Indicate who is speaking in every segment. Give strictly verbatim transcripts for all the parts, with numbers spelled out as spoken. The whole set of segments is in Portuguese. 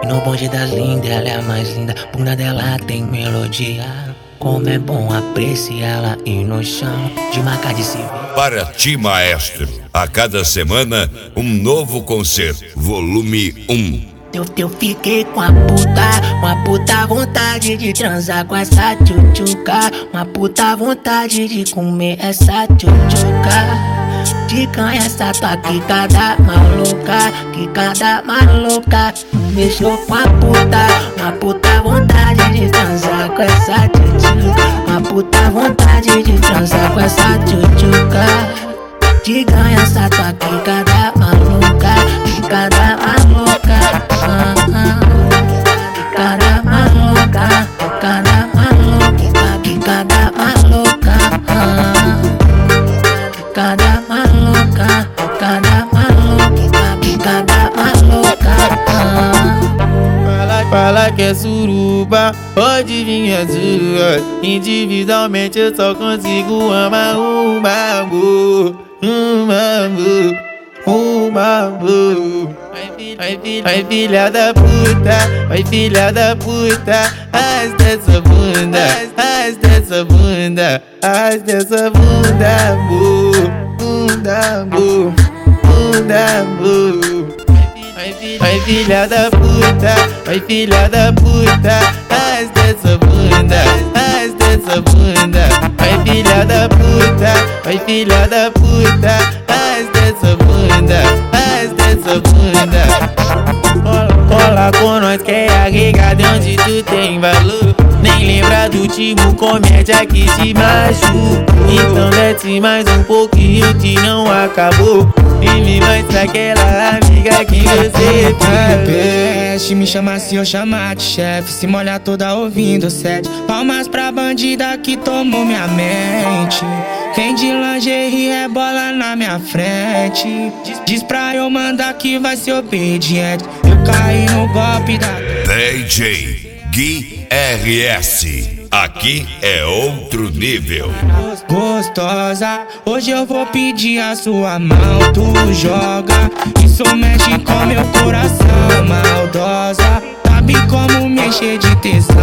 Speaker 1: No bonde das lindas, ela é a mais linda. Bunda dela tem melodia. Como é bom apreciá-la e no chão de marca de civil.
Speaker 2: Para ti, maestro, a cada semana um novo concerto, volume um.
Speaker 1: Eu, eu fiquei com a puta, uma puta vontade de transar com essa tchutchuca. Uma puta vontade de comer essa tchutchuca. De canha essa tua quicada maluca, quicada maluca. Mexeu com a puta, uma puta vontade de transar com essa tchutchuca. Uma puta vontade de transar com essa tchutchuca. De ganha essa tua quicada maluca, quicada maluca. Ah, ah. Quicada maluca, quicada maluca, quicada maluca. Ah. Quicada maluca, quicada maluca, quicada maluca. Ah.
Speaker 3: Fala, fala que é suruba, pode vir azul. Individualmente eu só consigo amar um amor, um amor, um amor. Vai, filha, vai filha da puta, vai filha da puta. As dessa bunda, as dessa bunda, as dessa bunda, amor, bunda, amor, bunda, amor. Vai filha da puta, vai filha da puta. As dessa bunda, as dessa bunda. Vai filha da puta, vai filha da puta. As dessa bunda, as dessa bunda. Cola, cola com nós que é a regada onde tu tem valor. Nem lembra do tipo comédia que te machuca. Então desce mais um pouquinho que não acabou. E me mostra aquela amiga que você
Speaker 4: peste. Me chama se eu chamar de chefe. Se molhar toda ouvindo sete. Palmas pra bandida que tomou minha mente. Vem de lingerie rebola na minha frente. Diz, diz pra eu mandar que vai ser obediente. Eu caí no golpe da
Speaker 2: D J Gui R S. Aqui é outro nível.
Speaker 4: Gostosa, hoje eu vou pedir a sua mão. Tu joga, isso mexe com meu coração. Maldosa, sabe como me encher de tesão.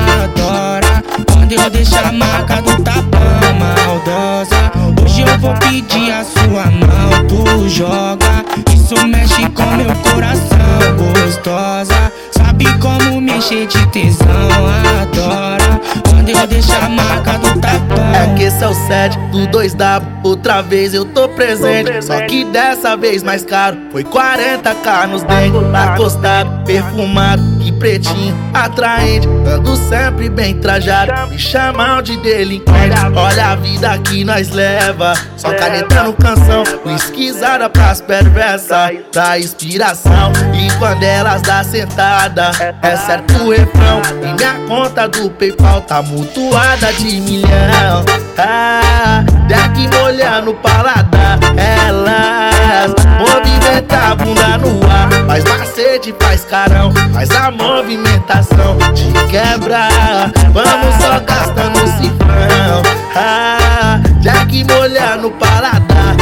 Speaker 4: Adora quando eu deixo a marca do tapão. Maldosa, hoje eu vou pedir a sua mão. Tu joga, isso mexe com meu coração. Gostosa, sabe como me encher de tesão. Adora quando eu deixo a marca do tapão.
Speaker 5: É que esse é o set do dois W. Outra vez eu tô presente, só que dessa vez mais caro. Foi quarenta k nos dentes, acostado, perfumado e pretinho, atraente. Ando sempre bem trajado, me chamam de delinquente. Olha a vida que nós leva, só canetando canção, esquisada pras perversas, da inspiração. E quando elas dá sentada, é certo o refrão. E minha conta do PayPal tá mutuada de milhão. Ah, daqui molhando o paladar. Elas movimentam a bunda no ar, faz macete, faz carão, faz a movimentação de quebra. Vamos só gastando cifrão. Ah, daqui molhando o paladar.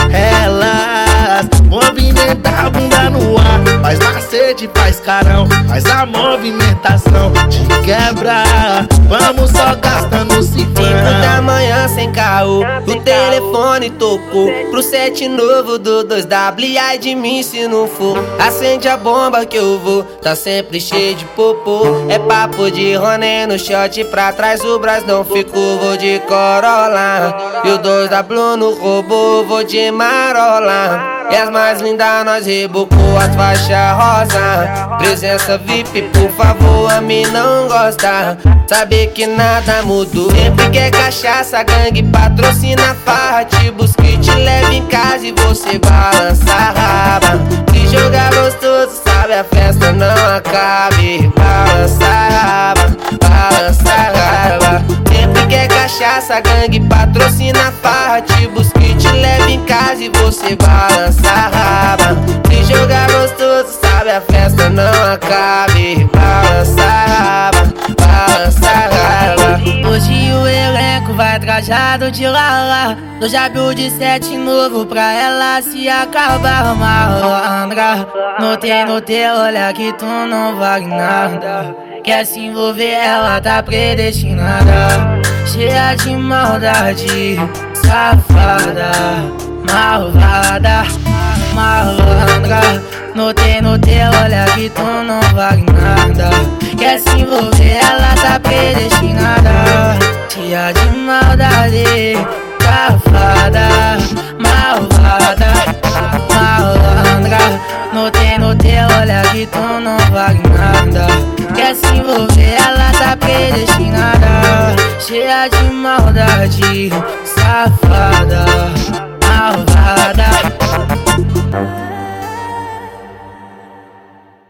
Speaker 5: Elas movimentam a bunda no ar, faz macete, faz carão, faz a movimentação de quebra. Vamos só gastando cifrão.
Speaker 6: Cinco da manhã sem caô, o telefone tocou pro set novo do dois W. Ai de mim se não for, acende a bomba que eu vou. Tá sempre cheio de popô, é papo de Roné no shot. Pra trás o Brás não ficou, vou de Corolla. E o dois W no robô, vou de Marola. E as mais lindas nós rebocou as faixas rosa. Presença V I P, por favor, a mim não gosta. Saber que nada mudou. Sempre quer cachaça, gangue patrocina farra. Te busca e te leva em casa e você balança a raba. Que jogar gostoso, sabe, a festa não acabe. Balança a raba, balança a raba. Sempre quer cachaça, gangue patrocina farra. Te busca e te leva em casa e você balança a raba. Que jogar gostoso, sabe, a festa não acabe. Balança a raba, balança a raba.
Speaker 1: Hoje o elenco vai trajado de lala. Eu já vi de sete novo pra ela se acabar. Malandra, notei no teu olhar que tu não vale nada. Quer se envolver, ela tá predestinada. Cheia de maldade, safada, malvada, malandra. Notei no teu olhar que tu não vale nada. Quer se envolver, ela tá predestinada. Cheia de maldade, safada, malvada, malandra. Notei no teu olhar que tu não vale nada. Quer se envolver, ela tá predestinada. Cheia de maldade, safada.